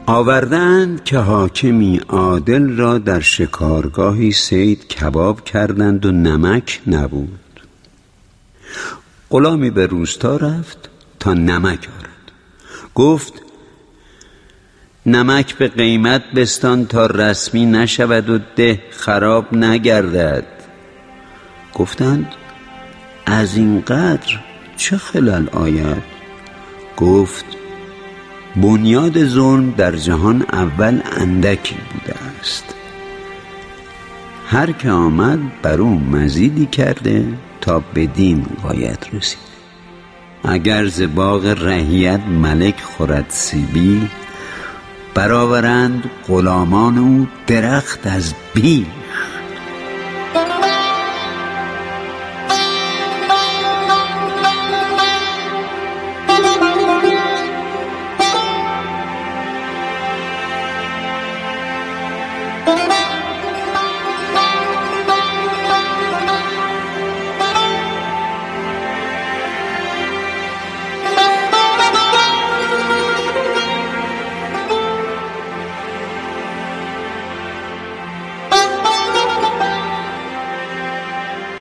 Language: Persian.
آوردند که حاکمی عادل را در شکارگاهی صید کباب کردند و نمک نبود. غلامی به روستا رفت تا نمک آرد. گفت نمک به قیمت بستان تا رسمی نشود و ده خراب نگردد. گفتند از این قدر چه خلل آید؟ گفت بنیاد ظلم در جهان اول اندکی بوده است، هر که آمد بر او مزیدی کرده تا بدین غایت رسید. اگر ز باغ رعیت ملک خورد سیبی، برآورند غلامان او درخت از بیل.